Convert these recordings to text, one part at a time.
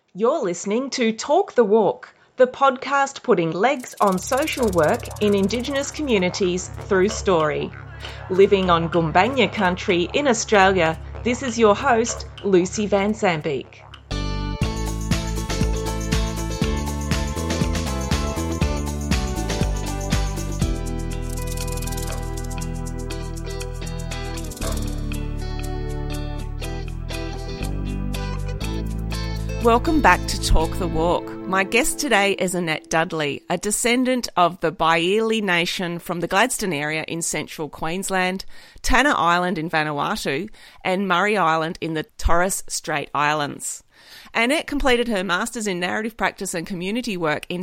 You're listening to Talk the Walk, the podcast putting legs on social work in Indigenous communities through story. Living on Gumbaynggirr country in Australia, this is your host, Lucy Van Sambeek. Welcome back to Talk the Walk. My guest today is Annette Dudley, a descendant of the Baili Nation from the Gladstone area in central Queensland, Tanna Island in Vanuatu, and Murray Island in the Torres Strait Islands. Annette completed her Masters in Narrative Practice and Community Work in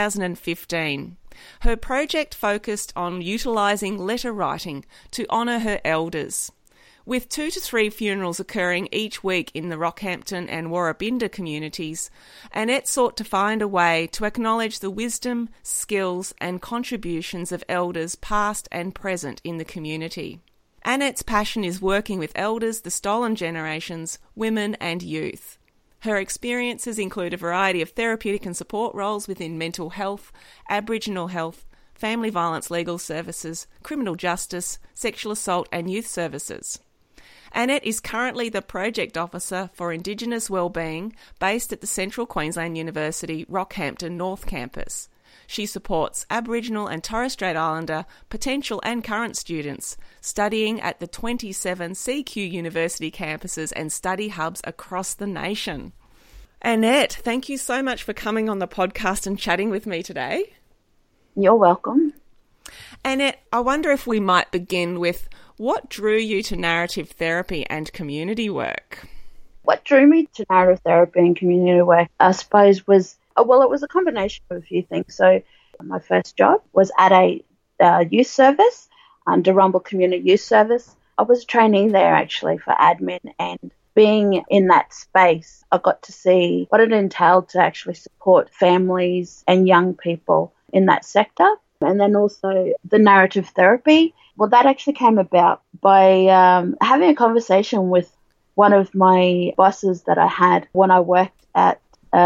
2015. Her project focused on utilising letter writing to honour her elders. With 2 to 3 funerals occurring each week in the Rockhampton and Warrabinda communities, Annette sought to find a way to acknowledge the wisdom, skills and contributions of elders past and present in the community. Annette's passion is working with elders, the stolen generations, women and youth. Her experiences include a variety of therapeutic and support roles within mental health, Aboriginal health, family violence legal services, criminal justice, sexual assault and youth services. Annette is currently the Project Officer for Indigenous Wellbeing based at the Central Queensland University Rockhampton North Campus. She supports Aboriginal and Torres Strait Islander potential and current students studying at the 27 CQ University campuses and study hubs across the nation. Annette, thank you so much for coming on the podcast and chatting with me today. You're welcome. Annette, I wonder if we might begin with what drew you to narrative therapy and community work? What drew me to narrative therapy and community work, I suppose, was, it was a combination of a few things. So my first job was at a youth service, Durrumbul Community Youth Service. I was training there actually for admin, and being in that space, I got to see what it entailed to actually support families and young people in that sector. And then also the narrative therapy. Well, that actually came about by having a conversation with one of my bosses that I had when I worked at,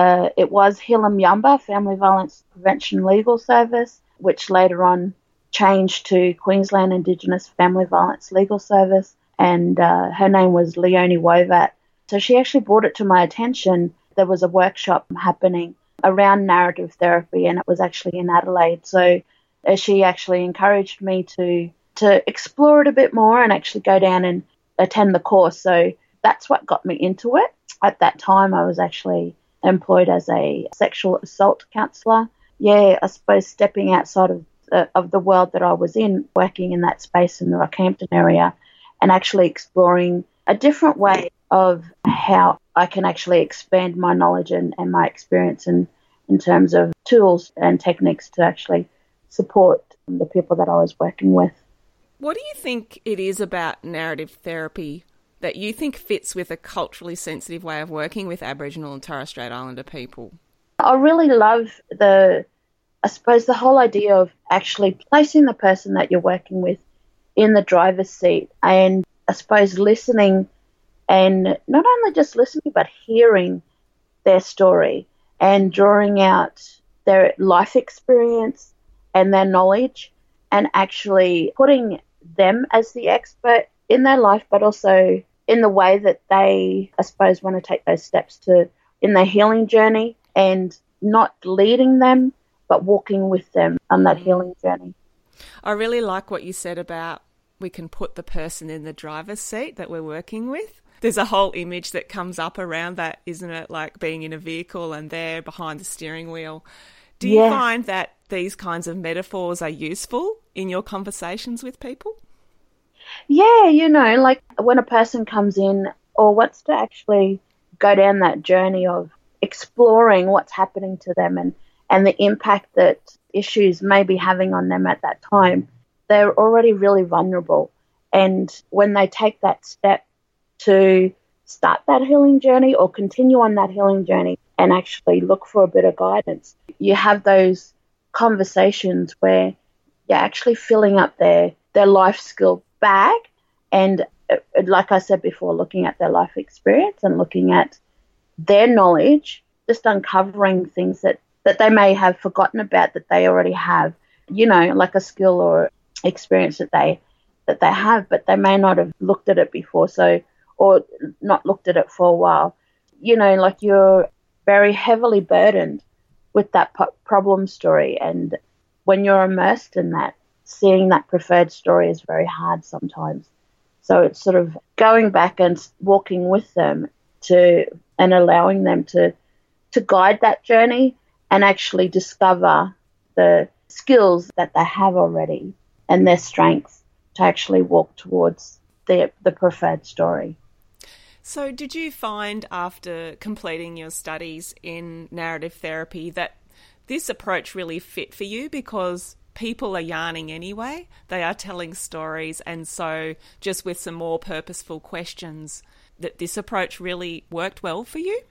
it was Hilam Yamba Family Violence Prevention Legal Service, which later on changed to Queensland Indigenous Family Violence Legal Service, and her name was Leonie Wovat. So she actually brought it to my attention. There was a workshop happening around narrative therapy, and it was actually in Adelaide. So she actually encouraged me to explore it a bit more and actually go down and attend the course. So that's what got me into it. At that time, I was actually employed as a sexual assault counsellor. Yeah, I suppose stepping outside of the world that I was in, working in that space in the Rockhampton area, and actually exploring a different way of how I can actually expand my knowledge and my experience in terms of tools and techniques to actually support the people that I was working with. What do you think it is about narrative therapy that you think fits with a culturally sensitive way of working with Aboriginal and Torres Strait Islander people? I really love the whole idea of actually placing the person that you're working with in the driver's seat, and I suppose listening, and not only just listening but hearing their story and drawing out their life experience and their knowledge, and actually putting them as the expert in their life, but also in the way that they, I suppose, want to take those steps in their healing journey, and not leading them, but walking with them on that healing journey. I really like what you said about we can put the person in the driver's seat that we're working with. There's a whole image that comes up around that, isn't it? Like being in a vehicle and they're behind the steering wheel. Do you find that these kinds of metaphors are useful in your conversations with people? Yeah, like when a person comes in or wants to actually go down that journey of exploring what's happening to them and the impact that issues may be having on them at that time, they're already really vulnerable. And when they take that step to start that healing journey or continue on that healing journey and actually look for a bit of guidance, you have those conversations where you're actually filling up their life skill bag, and like I said before, looking at their life experience and looking at their knowledge just uncovering things that they may have forgotten about that they already have, you know, like a skill or experience that they have, but they may not have looked at it before, so, or not looked at it for a while. You know, like you're very heavily burdened with that problem story, and when you're immersed in that, seeing that preferred story is very hard sometimes. So it's sort of going back and walking with them and allowing them to guide that journey and actually discover the skills that they have already and their strengths to actually walk towards the preferred story. So did you find after completing your studies in narrative therapy that this approach really fit for you because people are yarning anyway? They are telling stories, and so just with some more purposeful questions, that this approach really worked well for you?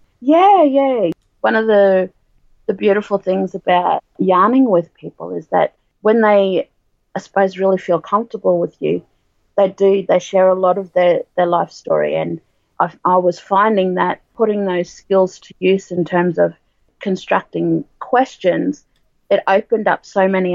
Yeah. One of the beautiful things about yarning with people is that when they, I suppose, really feel comfortable with you, they share a lot of their life story. And I was finding that putting those skills to use in terms of constructing questions, it opened up so many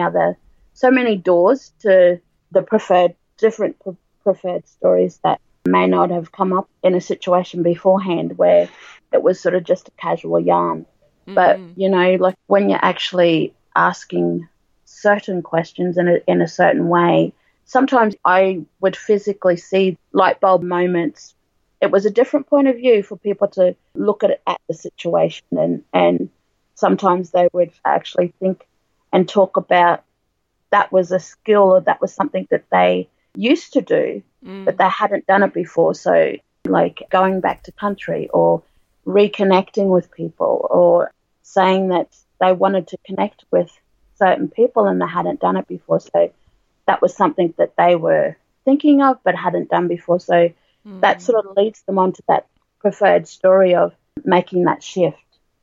doors to the different preferred stories that may not have come up in a situation beforehand where it was sort of just a casual yarn. Mm-hmm. But, you know, like when you're actually asking certain questions in a certain way, sometimes I would physically see light bulb moments. It was a different point of view for people to look at the situation, and sometimes they would actually think and talk about that was a skill or that was something that they used to do, but they hadn't done it before. So like going back to country or reconnecting with people or saying that they wanted to connect with certain people and they hadn't done it before. So that was something that they were thinking of but hadn't done before. So that sort of leads them onto that preferred story of making that shift.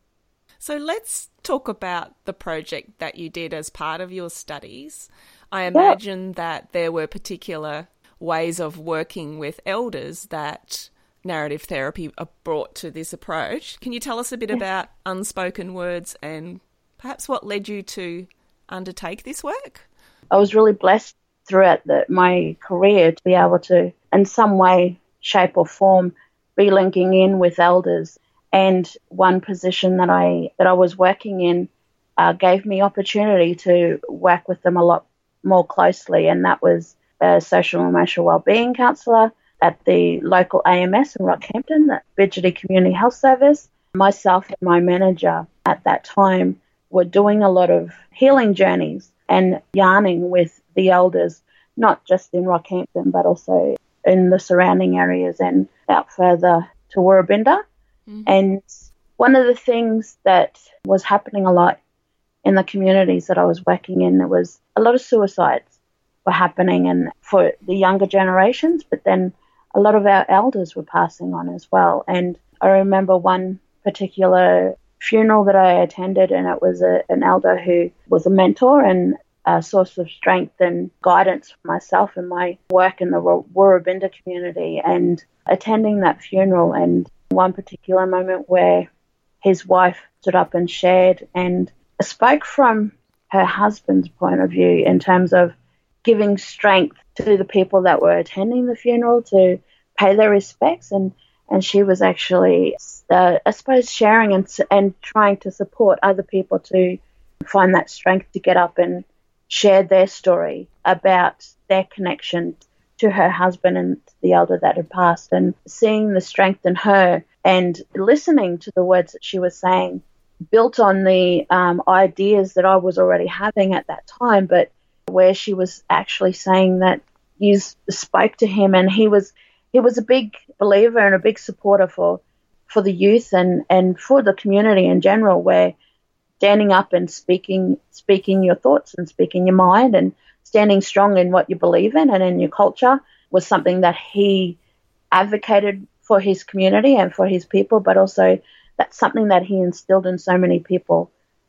So let's talk about the project that you did as part of your studies. I imagine that there were particular ways of working with elders that narrative therapy brought to this approach. Can you tell us a bit about unspoken words and perhaps what led you to undertake this work? I was really blessed throughout my career to be able to, in some way, shape or form, be linking in with elders. And one position that I was working in gave me opportunity to work with them a lot more closely, and that was a social and emotional wellbeing counsellor at the local AMS in Rockhampton, the Bidgety Community Health Service. Myself and my manager at that time were doing a lot of healing journeys and yarning with the elders, not just in Rockhampton, but also in the surrounding areas and out further to Woorabinda. Mm-hmm. And one of the things that was happening a lot in the communities that I was working in, there was a lot of suicides were happening, and for the younger generations, but then a lot of our elders were passing on as well. And I remember one particular funeral that I attended, and it was an elder who was a mentor and a source of strength and guidance for myself and my work in the Woorabinda community, and attending that funeral. And one particular moment where his wife stood up and shared and spoke from her husband's point of view in terms of giving strength to the people that were attending the funeral to pay their respects, and she was actually, I suppose, sharing and trying to support other people to find that strength to get up and share their story about their connection to her husband and the elder that had passed, and seeing the strength in her and listening to the words that she was saying built on the ideas that I was already having at that time, but where she was actually saying that you spoke to him, and he was a big believer and a big supporter for the youth and for the community in general, where standing up and speaking your thoughts and speaking your mind and standing strong in what you believe in and in your culture was something that he advocated for his community and for his people, but also that's something that he instilled in so many people's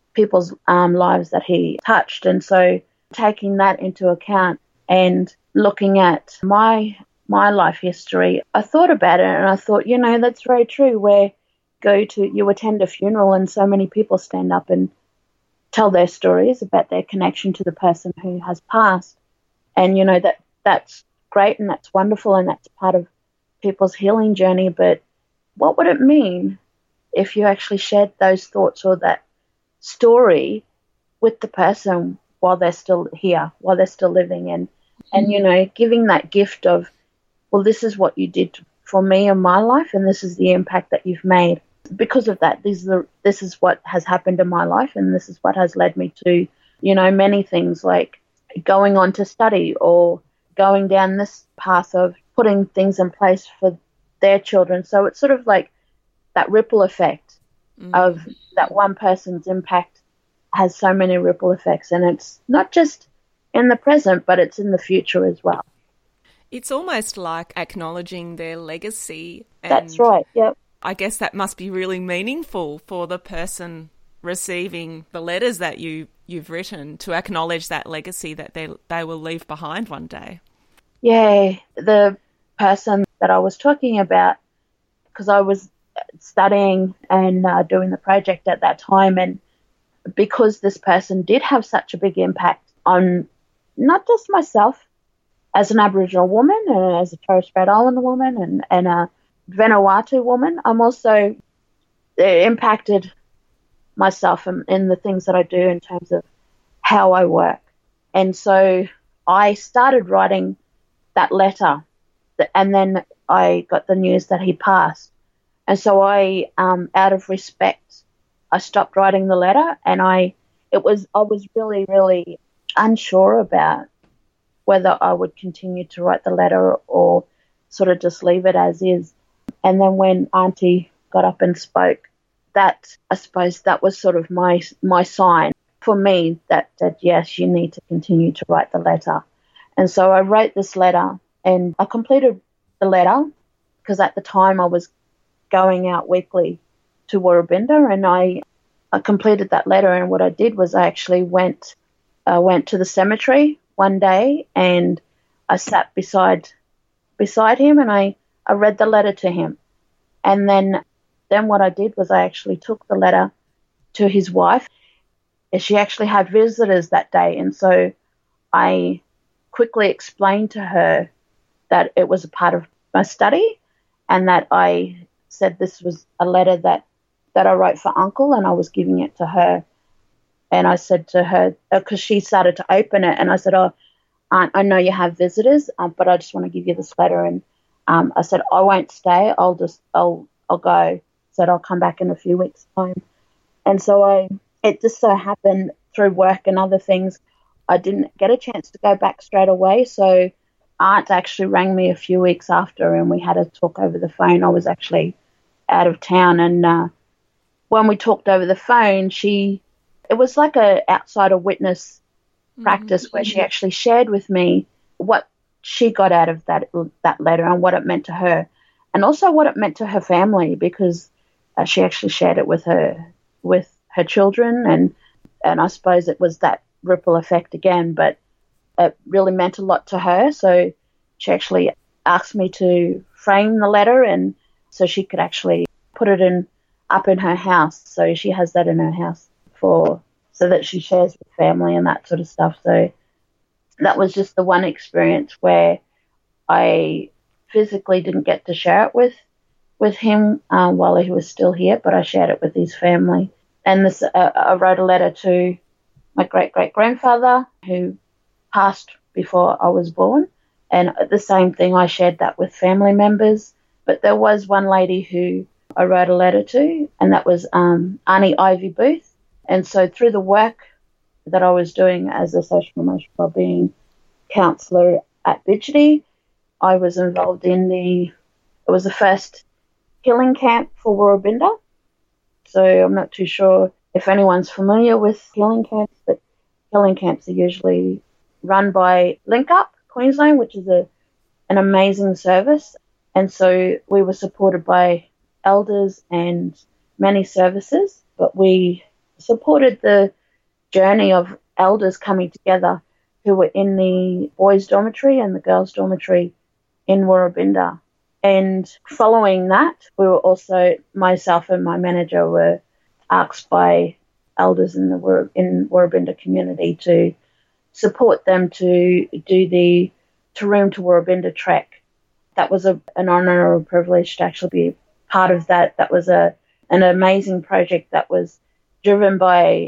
lives that he touched. And so taking that into account and looking at my life history, I thought about it and I thought, that's very true, where you attend a funeral and so many people stand up and tell their stories about their connection to the person who has passed. And, that's great and that's wonderful and that's part of people's healing journey. But what would it mean if you actually shared those thoughts or that story with the person while they're still here, while they're still living, and giving that gift of, well, this is what you did for me in my life and this is the impact that you've made. Because of that, this is what has happened in my life and this is what has led me to, many things like going on to study or going down this path of putting things in place for their children. So it's sort of like that ripple effect of that one person's impact has so many ripple effects, and it's not just in the present, but it's in the future as well. It's almost like acknowledging their legacy. And that's right, yep. I guess that must be really meaningful for the person receiving the letters that you've written, to acknowledge that legacy that they will leave behind one day. Yeah, the person that I was talking about, because I was studying and doing the project at that time, and because this person did have such a big impact on not just myself as an Aboriginal woman and as a Torres Strait Islander woman and a Vanuatu woman, I'm also impacted myself in the things that I do in terms of how I work. And so I started writing that letter, and then I got the news that he passed. And so I, out of respect, I stopped writing the letter, and I was really, really unsure about whether I would continue to write the letter or sort of just leave it as is. And then when Auntie got up and spoke, that, I suppose, that was sort of my sign for me that yes, you need to continue to write the letter. And so I wrote this letter, and I completed the letter because at the time I was going out weekly to Woorabinda, and I completed that letter. And what I did was I actually went to the cemetery one day, and I sat beside him, and I read the letter to him. And then what I did was I actually took the letter to his wife. She actually had visitors that day, and so I quickly explained to her that it was a part of my study, and that I said this was a letter that I wrote for Uncle, and I was giving it to her. And I said to her, because she started to open it, and I said, "Oh, Aunt, I know you have visitors, but I just want to give you this letter." And I said, "I won't stay. I'll go." I said, "I'll come back in a few weeks' time." And so it just so happened through work and other things, I didn't get a chance to go back straight away. So Aunt actually rang me a few weeks after, and we had a talk over the phone. I was actually out of town, and when we talked over the phone, it was like a outsider witness practice where she actually shared with me what she got out of that letter and what it meant to her, and also what it meant to her family, because she actually shared it with her children, and I suppose it was that ripple effect again, but it really meant a lot to her. So she actually asked me to frame the letter, and so she could actually put it up in her house. So she has that in her house so that she shares with family and that sort of stuff. So that was just the one experience where I physically didn't get to share it with him while he was still here, but I shared it with his family. And I wrote a letter to my great-great-grandfather who passed before I was born, and the same thing, I shared that with family members. But there was one lady who I wrote a letter to, and that was Auntie Ivy Booth. And so through the work that I was doing as a social and emotional wellbeing counsellor at Bidgety, I was involved in it was the first healing camp for Woorabinda. So I'm not too sure if anyone's familiar with healing camps, but healing camps are usually run by Link Up Queensland, which is an amazing service. And so we were supported by elders and many services, but we supported the journey of elders coming together who were in the boys' dormitory and the girls' dormitory in Woorabinda. And following that, we were also, myself and my manager were asked by elders in the Woorabinda community to support them to do the Taroom to Woorabinda trek. That was an honour or a privilege to actually be part of that. That was an amazing project that was driven by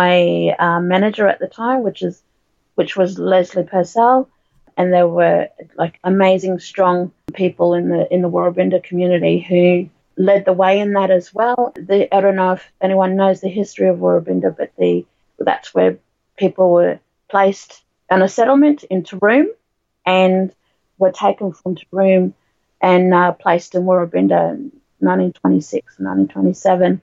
my manager at the time, which was Leslie Purcell, and there were like amazing, strong people in the Woorabinda community who led the way in that as well. I don't know if anyone knows the history of Woorabinda, but that's where people were placed on a settlement in Taroom and were taken from Taroom and placed in Woorabinda in 1926 and 1927.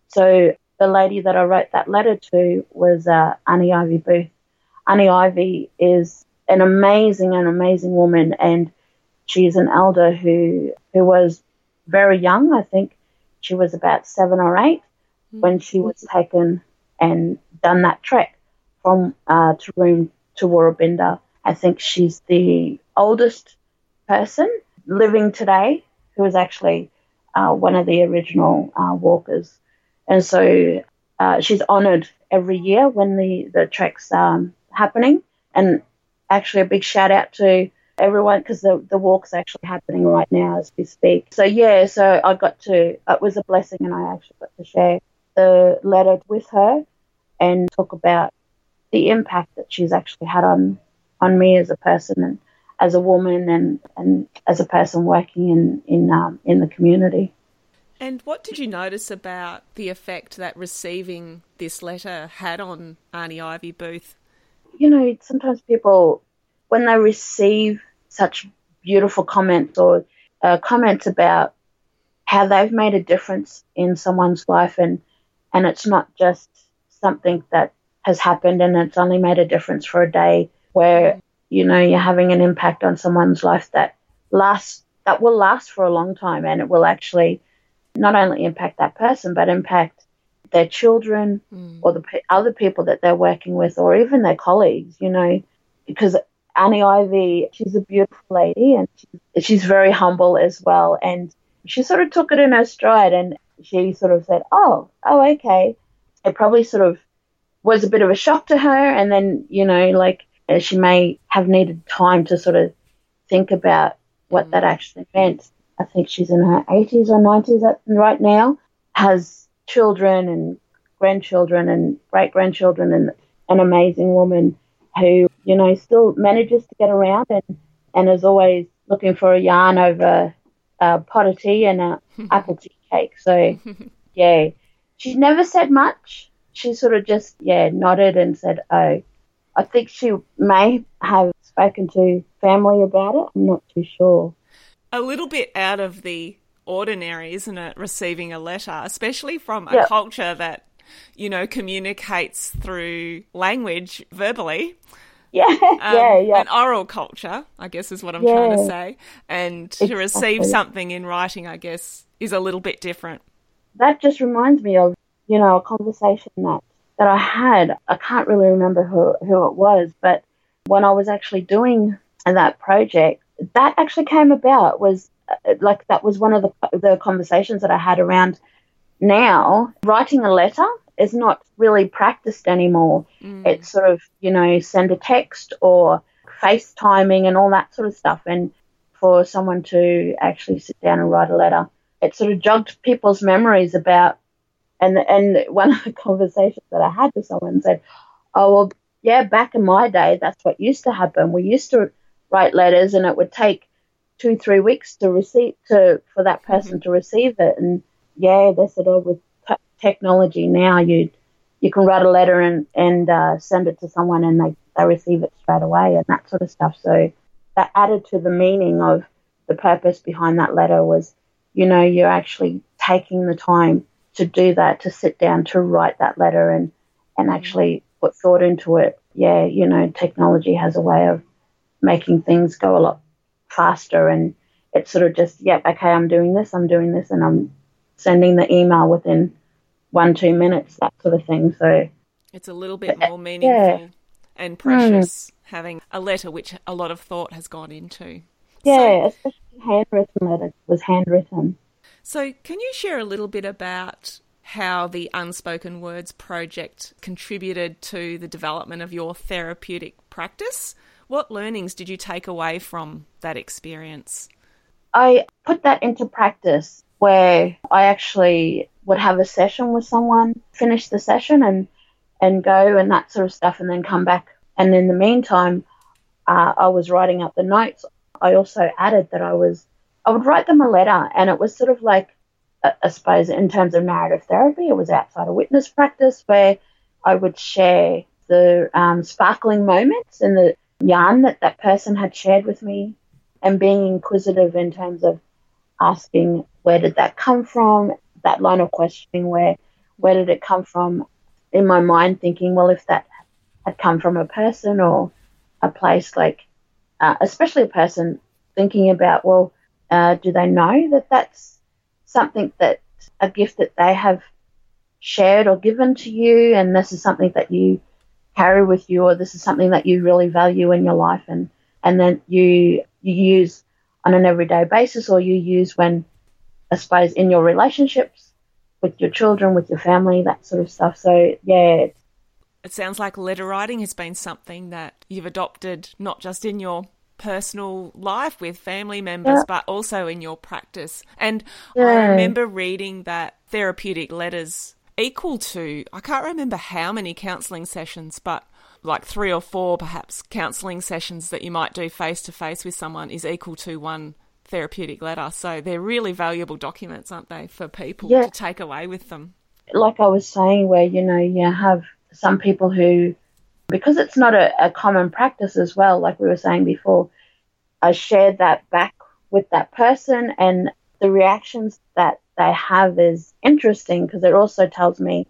So the lady that I wrote that letter to was Annie Ivy Booth. Annie Ivy is an amazing woman, and she's an elder who was very young. I think she was about 7 or 8 when she was taken and done that trek from Taroom to Woorabinda. I think she's the oldest person living today who is actually one of the original walkers. And so she's honoured every year when the trek's happening. And actually a big shout out to everyone, because the walk's actually happening right now as we speak. So I got to, it was a blessing, and I actually got to share the letter with her and talk about the impact that she's actually had on me as a person and as a woman and as a person working in the community. And what did you notice about the effect that receiving this letter had on Annie Ivy Booth? You know, sometimes people, when they receive such beautiful comments or comments about how they've made a difference in someone's life, and it's not just something that has happened and it's only made a difference for a day, where, you know, you're having an impact on someone's life that will last for a long time, and it will actually not only impact that person but impact their children or the other people that they're working with, or even their colleagues, you know, because Annie Ivy, she's a beautiful lady, and she's very humble as well. And she sort of took it in her stride, and she sort of said, oh, okay. It probably sort of was a bit of a shock to her. And then, you know, like she may have needed time to sort of think about what that actually meant. I think she's in her 80s or 90s right now, has children and grandchildren and great-grandchildren, and an amazing woman who, you know, still manages to get around and is always looking for a yarn over a pot of tea and a apple tea cake. So, yeah, she never said much. She sort of just, nodded and said, oh. I think she may have spoken to family about it. I'm not too sure. A little bit out of the ordinary, isn't it, receiving a letter, especially from a culture that, you know, communicates through language verbally. An oral culture, I guess is what I'm trying to say. And to receive something in writing, I guess, is a little bit different. That just reminds me of, you know, a conversation that I had. I can't really remember who it was, but when I was actually doing that project, that actually came about, was like that was one of the conversations that I had around. Now, writing a letter is not really practiced anymore. It's sort of, you know, send a text or FaceTiming and all that sort of stuff. And for someone to actually sit down and write a letter, it sort of jogged people's memories about, and one of the conversations that I had with someone said, oh, well, yeah, back in my day, that's what used to happen. We used to write letters and it would take 2-3 weeks for that person to receive it. And yeah, they said, oh, with technology now, you can write a letter and send it to someone and they receive it straight away and that sort of stuff. So that added to the meaning of the purpose behind that letter was, you know, you're actually taking the time to do that, to sit down, to write that letter and actually put thought into it. Yeah, you know, technology has a way of making things go a lot faster, and it's sort of just, okay, I'm doing this, and I'm sending the email within 1-2 minutes, that sort of thing. So it's a little bit more meaningful and precious having a letter which a lot of thought has gone into. Yeah, especially handwritten letter was handwritten. So can you share a little bit about how the Unspoken Words Project contributed to the development of your therapeutic practice? What learnings did you take away from that experience? I put that into practice where I actually would have a session with someone, finish the session and go and that sort of stuff, and then come back. And in the meantime, I was writing up the notes. I also added that I would write them a letter, and it was sort of like, I suppose, in terms of narrative therapy, it was outside of witness practice where I would share the sparkling moments and the yarn that person had shared with me, and being inquisitive in terms of asking, where did that come from? That line of questioning, where did it come from? In my mind, thinking, well, if that had come from a person or a place, like, especially a person, thinking about, well, do they know that that's something, that a gift that they have shared or given to you, and this is something that you carry with you, or this is something that you really value in your life, and then you use on an everyday basis, or you use when, I suppose, in your relationships with your children, with your family, that sort of stuff. So, yeah. It sounds like letter writing has been something that you've adopted not just in your personal life with family members, but also in your practice. And I remember reading that therapeutic letters equal to, I can't remember how many counselling sessions, but like 3 or 4 perhaps counselling sessions that you might do face-to-face with someone is equal to one therapeutic letter. So they're really valuable documents, aren't they, for people to take away with them? Like I was saying, where, you have some people who, because it's not a common practice as well, like we were saying before, I shared that back with that person, and the reactions that they have is interesting because it also tells me,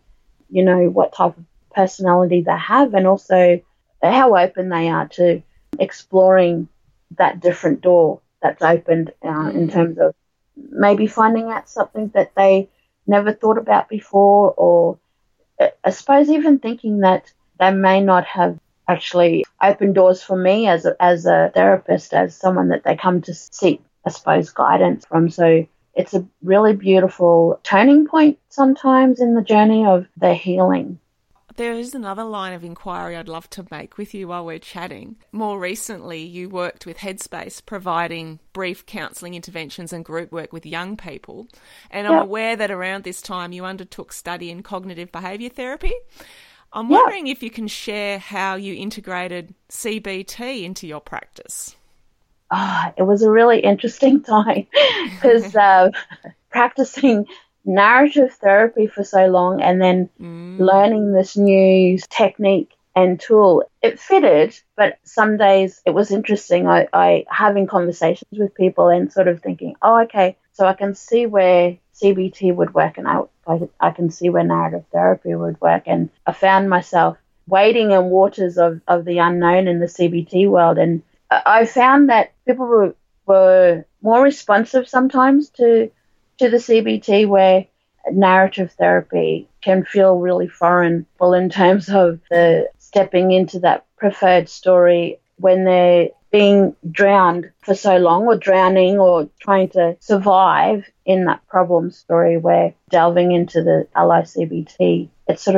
what type of personality they have, and also how open they are to exploring that different door that's opened in terms of maybe finding out something that they never thought about before, or I suppose even thinking that they may not have actually opened doors for me as a therapist, as someone that they come to seek, I suppose, guidance from. So it's a really beautiful turning point sometimes in the journey of their healing. There is another line of inquiry I'd love to make with you while we're chatting. More recently, you worked with Headspace, providing brief counselling interventions and group work with young people. And I'm aware that around this time you undertook study in cognitive behaviour therapy. I'm wondering if you can share how you integrated CBT into your practice. It was a really interesting time because practicing narrative therapy for so long and then learning this new technique and tool, it fitted, but some days it was interesting. I having conversations with people and sort of thinking, okay, so I can see where CBT would work, and I can see where narrative therapy would work. And I found myself wading in waters of the unknown in the CBT world, and I found that people were more responsive sometimes to the CBT, where narrative therapy can feel really foreign. Well, in terms of the stepping into that preferred story when they're being drowned for so long, or drowning, or trying to survive in that problem story, where delving into the LICBT,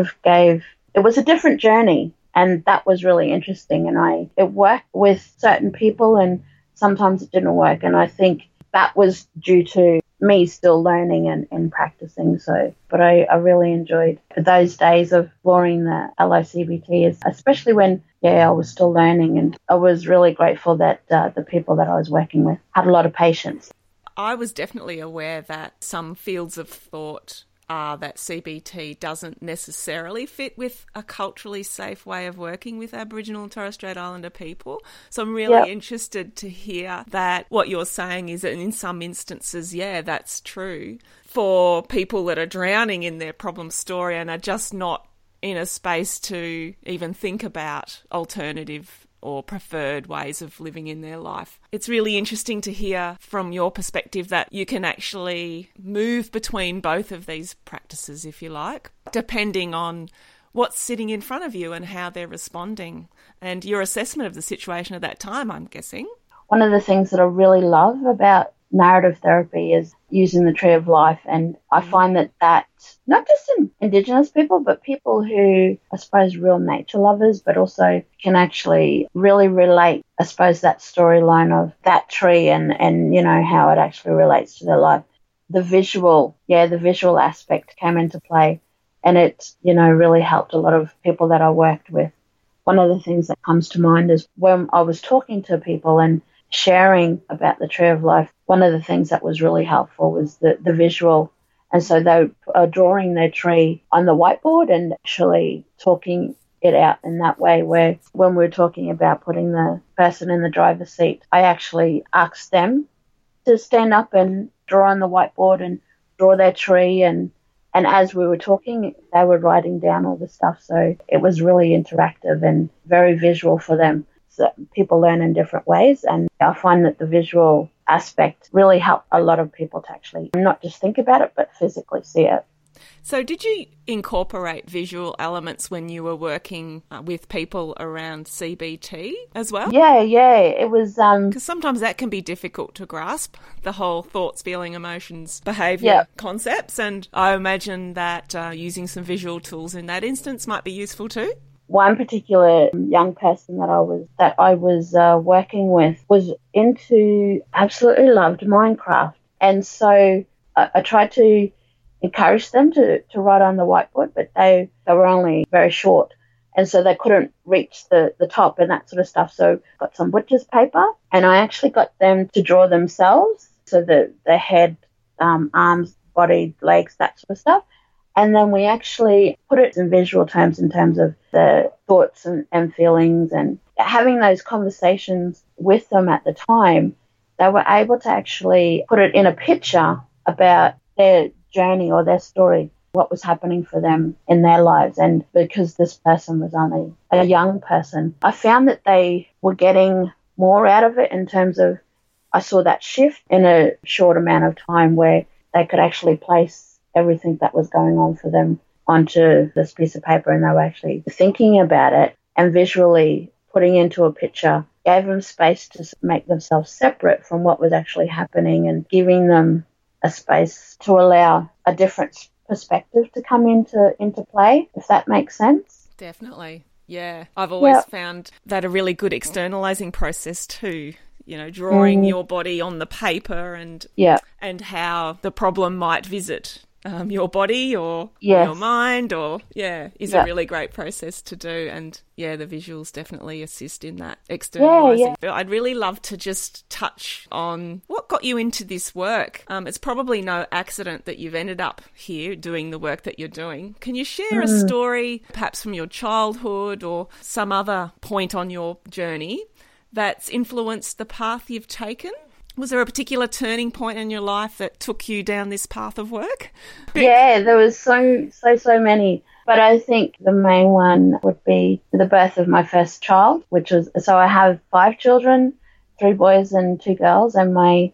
it was a different journey, and that was really interesting. And it worked with certain people, and sometimes it didn't work. And I think that was due to me still learning and practicing. But I really enjoyed those days of exploring the LICBT, especially when I was still learning, and I was really grateful that the people that I was working with had a lot of patience. I was definitely aware that some fields of thought are that CBT doesn't necessarily fit with a culturally safe way of working with Aboriginal and Torres Strait Islander people. So I'm really interested to hear that what you're saying is that in some instances, that's true for people that are drowning in their problem story and are just not in a space to even think about alternative or preferred ways of living in their life. It's really interesting to hear from your perspective that you can actually move between both of these practices, if you like, depending on what's sitting in front of you and how they're responding, and your assessment of the situation at that time, I'm guessing. one of the things that I really love about narrative therapy is using the tree of life. And I find that not just in Indigenous people, but people who, I suppose, real nature lovers, but also can actually really relate, I suppose, that storyline of that tree and you know, how it actually relates to their life. The visual aspect came into play, and it, you know, really helped a lot of people that I worked with. One of the things that comes to mind is when I was talking to people and sharing about the tree of life, one of the things that was really helpful was the visual. And so they are drawing their tree on the whiteboard and actually talking it out in that way, where when we were talking about putting the person in the driver's seat, I actually asked them to stand up and draw on the whiteboard and draw their tree. And as we were talking, they were writing down all the stuff. So it was really interactive and very visual for them. So people learn in different ways, and I find that the visual aspect really helped a lot of people to actually not just think about it, but physically see it. So did you incorporate visual elements when you were working with people around CBT as well? Yeah, it was... Because sometimes that can be difficult to grasp, the whole thoughts, feeling, emotions, behaviour concepts, and I imagine that using some visual tools in that instance might be useful too. One particular young person that I was working with was absolutely loved Minecraft. And so I tried to encourage them to write on the whiteboard, but they were only very short. And so they couldn't reach the top and that sort of stuff. So I got some butcher's paper, and I actually got them to draw themselves. So the head, arms, body, legs, that sort of stuff. And then we actually put it in visual terms in terms of the thoughts and feelings, and having those conversations with them at the time, they were able to actually put it in a picture about their journey or their story, what was happening for them in their lives. And because this person was only a young person, I found that they were getting more out of it in terms of, I saw that shift in a short amount of time where they could actually place everything that was going on for them onto this piece of paper, and they were actually thinking about it and visually putting into a picture, gave them space to make themselves separate from what was actually happening and giving them a space to allow a different perspective to come into play, if that makes sense. Definitely. Yeah. I've always found that a really good externalizing process too. You know, drawing your body on the paper and how the problem might visit your body or your mind is a really great process to do. And the visuals definitely assist in that externalizing. I'd really love to just touch on what got you into this work. It's probably no accident that you've ended up here doing the work that you're doing. Can you share a story, perhaps from your childhood or some other point on your journey that's influenced the path you've taken? Was there a particular turning point in your life that took you down this path of work? Yeah, there was so many. But I think the main one would be the birth of my first child, so I have 5 children, 3 boys and 2 girls, and my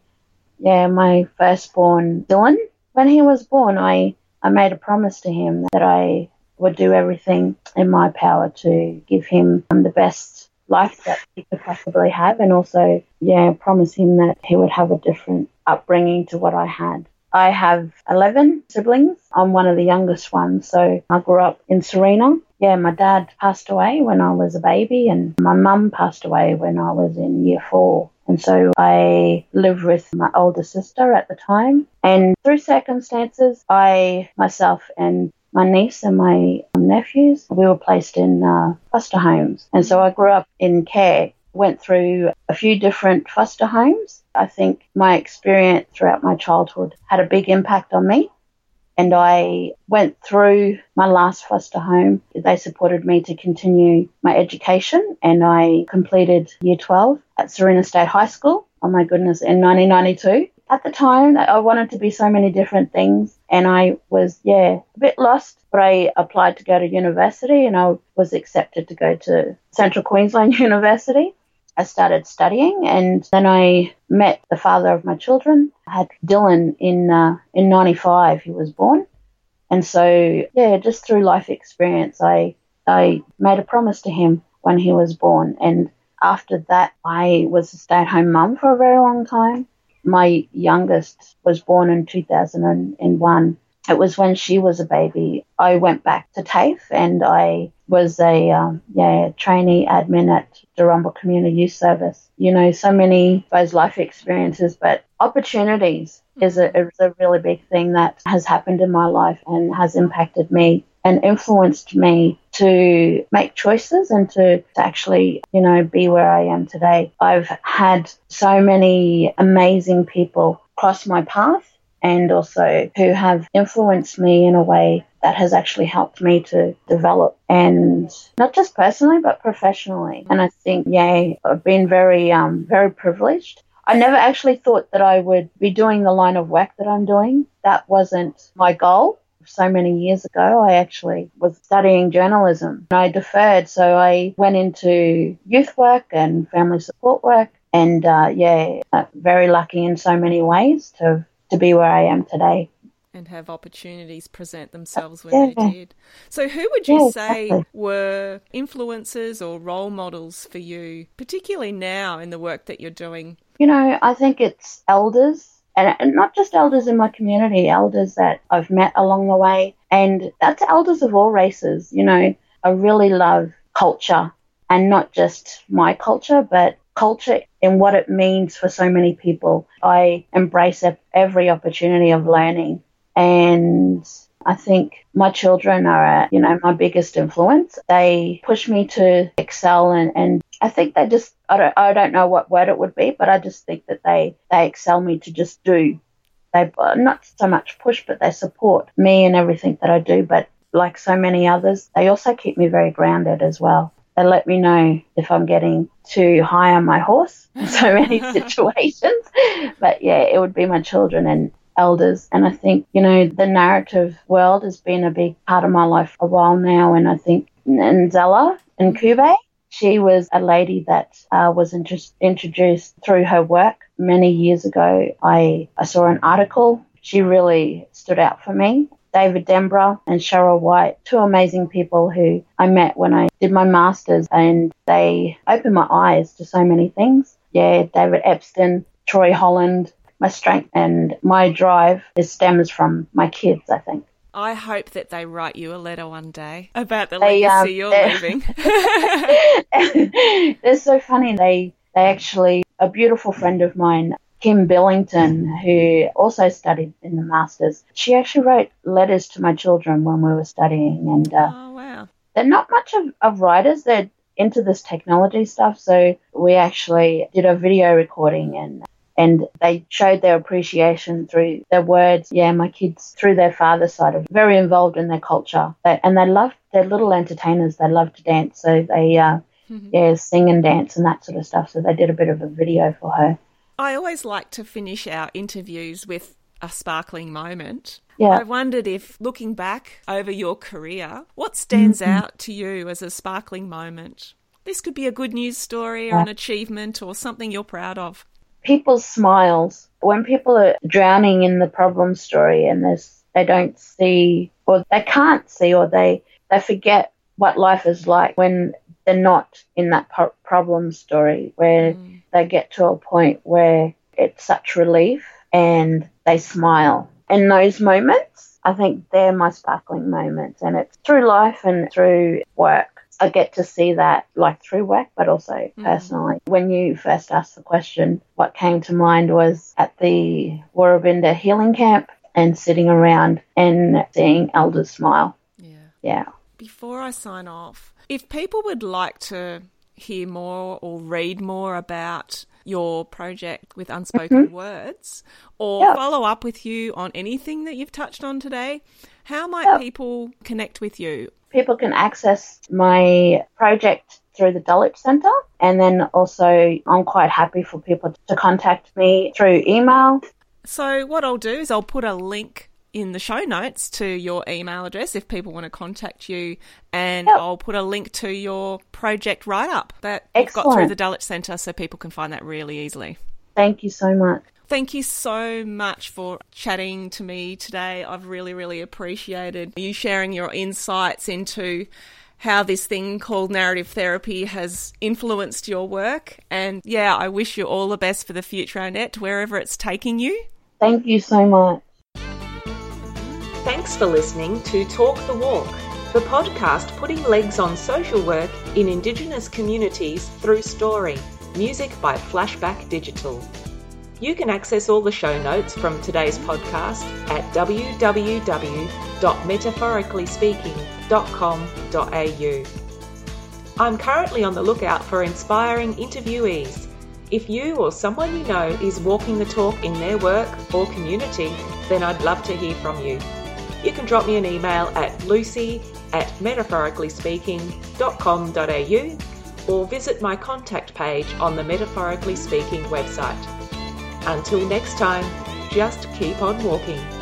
firstborn, Dylan. When he was born, I made a promise to him that I would do everything in my power to give him the best life that he could possibly have, and also promise him that he would have a different upbringing to what I had. I have 11 siblings. I'm one of the youngest ones, so I grew up in Serena. My dad passed away when I was a baby, and my mum passed away when I was in year 4. And so I lived with my older sister at the time, and through circumstances, myself and my niece and my nephews, we were placed in foster homes. And so I grew up in care, went through a few different foster homes. I think my experience throughout my childhood had a big impact on me. And I went through my last foster home. They supported me to continue my education, and I completed year 12 at Serena State High School, oh my goodness, in 1992. At the time, I wanted to be so many different things, and I was, a bit lost, but I applied to go to university, and I was accepted to go to Central Queensland University. I started studying, and then I met the father of my children. I had Dylan in 95, he was born. And so, just through life experience, I made a promise to him when he was born, and after that, I was a stay-at-home mum for a very long time. My youngest was born in 2001. It was when she was a baby. I went back to TAFE and I was a trainee admin at Darumbal Community Youth Service. You know, so many those life experiences, but opportunities is a really big thing that has happened in my life and has impacted me and influenced me to make choices and to actually, you know, be where I am today. I've had so many amazing people cross my path and also who have influenced me in a way that has actually helped me to develop, and not just personally but professionally. And I think, I've been very privileged. I never actually thought that I would be doing the line of work that I'm doing. That wasn't my goal. So many years ago, I actually was studying journalism. I deferred, so I went into youth work and family support work, and very lucky in so many ways to be where I am today. And have opportunities present themselves when they did. So who would you say were influences or role models for you, particularly now in the work that you're doing? You know, I think it's elders, and not just elders in my community, elders that I've met along the way. And that's elders of all races. You know, I really love culture, and not just my culture, but culture in what it means for so many people. I embrace every opportunity of learning. And I think my children are, my biggest influence. They push me to excel, and I think they just, I don't know what word it would be, but I just think that they excel me to just do. They not so much push, but they support me in everything that I do. But like so many others, they also keep me very grounded as well. They let me know if I'm getting too high on my horse in so many situations. But it would be my children and elders. And I think, the narrative world has been a big part of my life for a while now. And I think Nzella Nkube, she was a lady that was introduced through her work many years ago. I saw an article. She really stood out for me. David Denborough and Cheryl White, two amazing people who I met when I did my master's, and they opened my eyes to so many things. David Epstein, Troy Holland. My strength and my drive stems from my kids, I think. I hope that they write you a letter one day about the legacy you're leaving. They're so funny. They actually, a beautiful friend of mine, Kim Billington, who also studied in the Masters, she actually wrote letters to my children when we were studying. And oh, wow. They're not much of writers. They're into this technology stuff. So we actually did a video recording and they showed their appreciation through their words. My kids, through their father's side, are very involved in their culture. And they love, they're little entertainers. They love to dance. So they sing and dance and that sort of stuff. So they did a bit of a video for her. I always like to finish our interviews with a sparkling moment. Yeah. I wondered if, looking back over your career, what stands out to you as a sparkling moment? This could be a good news story or an achievement or something you're proud of. People's smiles. When people are drowning in the problem story and they don't see, or they can't see, or they forget what life is like when they're not in that problem story, where they get to a point where it's such relief and they smile. In those moments, I think they're my sparkling moments, and it's through life and through work. I get to see that, like through work, but also personally. When you first asked the question, what came to mind was at the Warrabinda Healing Camp and sitting around and seeing elders smile. Yeah. Before I sign off, if people would like to hear more or read more about your project with Unspoken Words, or follow up with you on anything that you've touched on today, how might people connect with you? People can access my project through the Dulwich Centre, and then also I'm quite happy for people to contact me through email. So what I'll do is I'll put a link in the show notes to your email address if people want to contact you, and I'll put a link to your project write-up that you've got through the Dulwich Centre so people can find that really easily. Thank you so much. Thank you so much for chatting to me today. I've really, really appreciated you sharing your insights into how this thing called narrative therapy has influenced your work. And yeah, I wish you all the best for the future, Annette, wherever it's taking you. Thank you so much. Thanks for listening to Talk the Walk, the podcast putting legs on social work in Indigenous communities through story. Music by Flashback Digital. You can access all the show notes from today's podcast at www.metaphoricallyspeaking.com.au. I'm currently on the lookout for inspiring interviewees. If you or someone you know is walking the talk in their work or community, then I'd love to hear from you. You can drop me an email at lucy@metaphoricallyspeaking.com.au or visit my contact page on the Metaphorically Speaking website. Until next time, just keep on walking.